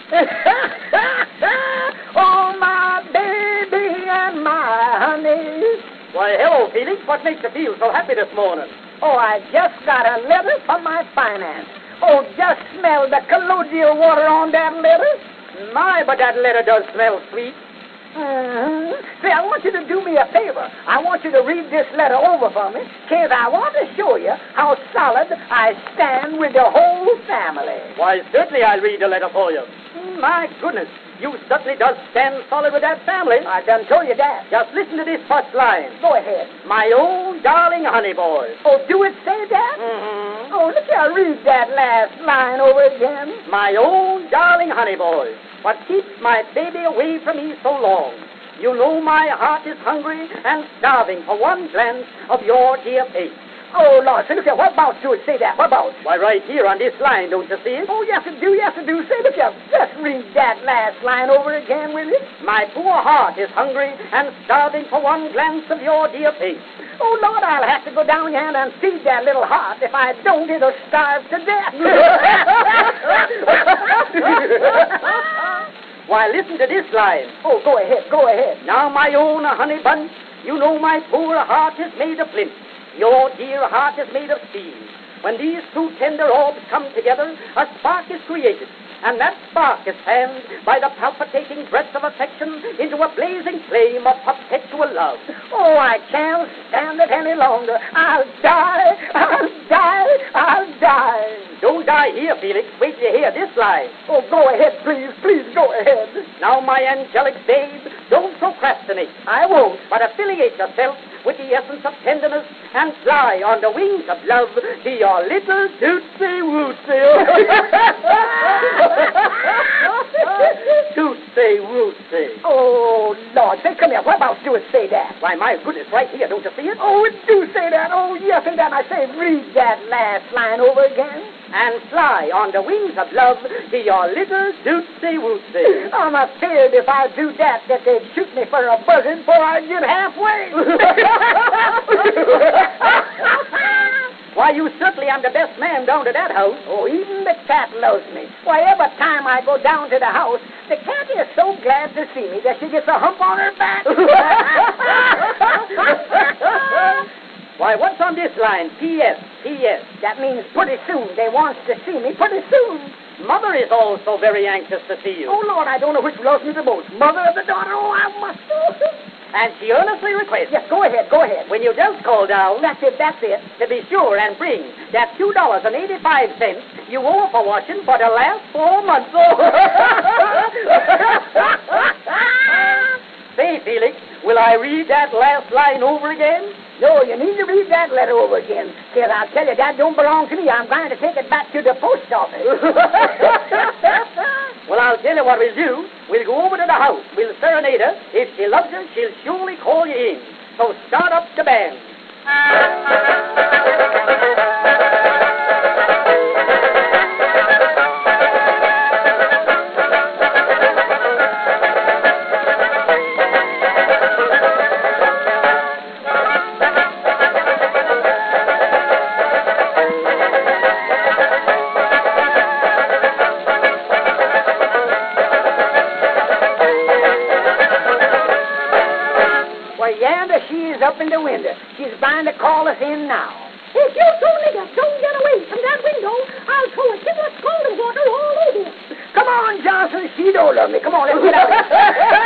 Oh, my baby and my honey. Why, hello, Felix. What makes you feel so happy this morning? Oh, I just got a letter from my finance. Oh, just smell the colloidal water on that letter. My, but that letter does smell sweet. Say, I want you to do me a favor. I want you to read this letter over for me, because I want to show you how solid I stand with the whole family. Why, certainly I'll read the letter for you. My goodness, you certainly does stand solid with that family. I done told you that. Just listen to this first line. Go ahead. My own darling honey boy. Oh, do it say that? Mm-hmm. Oh, look here, read that last line over again. My own darling honey boy. What keeps my baby away from me so long? You know my heart is hungry and starving for one glance of your dear face. Oh, Lord, say, look here, what about do it say that? What about? Why, right here on this line, don't you see it? Oh, yes, it do, yes, it do. Say, look here, just read that last line over again, will you? My poor heart is hungry and starving for one glance of your dear face. Oh, Lord, I'll have to go down here and feed that little heart. If I don't, it'll starve to death. Why, listen to this line. Oh, go ahead, go ahead. Now, my own honey bunch, you know my poor heart is made of flint. Your dear heart is made of steel. When these two tender orbs come together, a spark is created. And that spark is fanned by the palpitating breath of affection into a blazing flame of perpetual love. Oh, I can't stand it any longer. I'll die, I'll die, I'll die. Don't die here, Felix. Wait till you hear this line. Oh, go ahead, please, please go ahead. Now, my angelic babe, don't procrastinate. I won't. But affiliate yourself with the essence of tenderness and fly on the wings of love to your little Tootsie Wootsie. Tootsie Wootsie. Oh, Lord, say, come here. What about do it say that? Why, my goodness, right here, don't you see it? Oh, it do say that. Oh, yes, say that. I say, read that last line over again. And fly on the wings of love to your little Tootsie Wootsie. I'm afraid if I do that they'd shoot me for a buzzard before I get halfway. Why, you certainly am the best man down to that house. Oh, even the cat loves me. Why, every time I go down to the house, the cat is so glad to see me that she gets a hump on her back. Why, what's on this line? P.S. P.S. That means pretty soon. They wants to see me pretty soon. Mother is also very anxious to see you. Oh, Lord, I don't know which loves me the most, mother or the daughter. Oh, I must. And she earnestly requests. Yes, go ahead, go ahead. When you just call down. That's it, that's it. To be sure and bring that $2.85 you owe for washing for the last 4 months. Say, Felix, will I read that last line over again? No, you need to read that letter over again. Because I'll tell you, that don't belong to me. I'm going to take it back to the post office. Well, I'll tell you what we'll do. We'll go over to the house. We'll serenade her. If she loves you, she'll surely call you in. So start up the band. She's up in the window. She's bound to call us in now. If you two niggas don't get away from that window, I'll throw a kidney scalding water all over you. Come on, Johnson. She don't love me. Come on, let's get out of here.